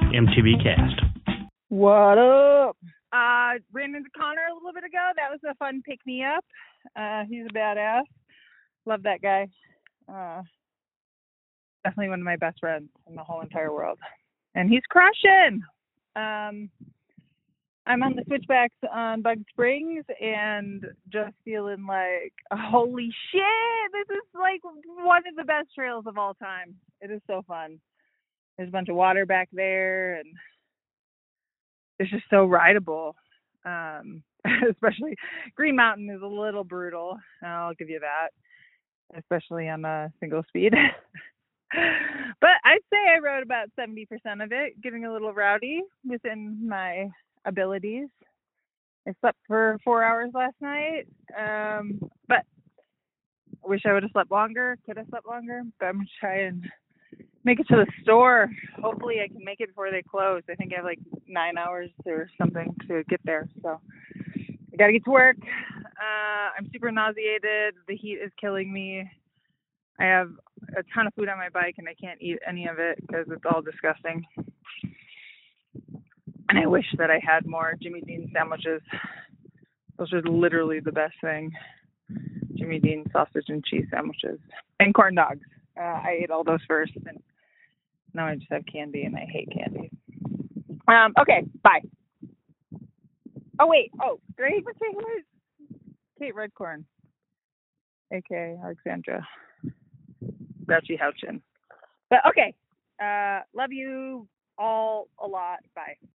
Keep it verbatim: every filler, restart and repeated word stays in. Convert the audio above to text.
M T V Cast. What up? Uh, ran into Connor a little bit ago. That was a fun pick-me-up. Uh, he's a badass. Love that guy. Uh, definitely one of my best friends in the whole entire world. And he's crushing. Um, I'm on the switchbacks on Bug Springs and just feeling like, holy shit, this is like one of the best trails of all time. It is so fun. There's a bunch of water back there, and it's just so rideable. Um, especially Green Mountain is a little brutal. I'll give you that, especially on a single speed. But I'd say I rode about seventy percent of it, getting a little rowdy within my abilities. I slept for four hours last night, um, but I wish I would have slept longer. Could have slept longer, but I'm going to try and make it to the store. Hopefully I can make it before they close. I think I have like nine hours or something to get there. So I got to get to work. Uh, I'm super nauseated. The heat is killing me. I have a ton of food on my bike and I can't eat any of it because it's all disgusting. And I wish that I had more Jimmy Dean sandwiches. Those are literally the best thing. Jimmy Dean sausage and cheese sandwiches. And corn dogs. Uh, I ate all those first. And now I just have candy and I hate candy. Um, okay, bye. Oh, wait. Oh, did I even say who is? Kate Redcorn, a k a. Alexandra Grouchy Houchin. But okay, uh, love you all a lot. Bye.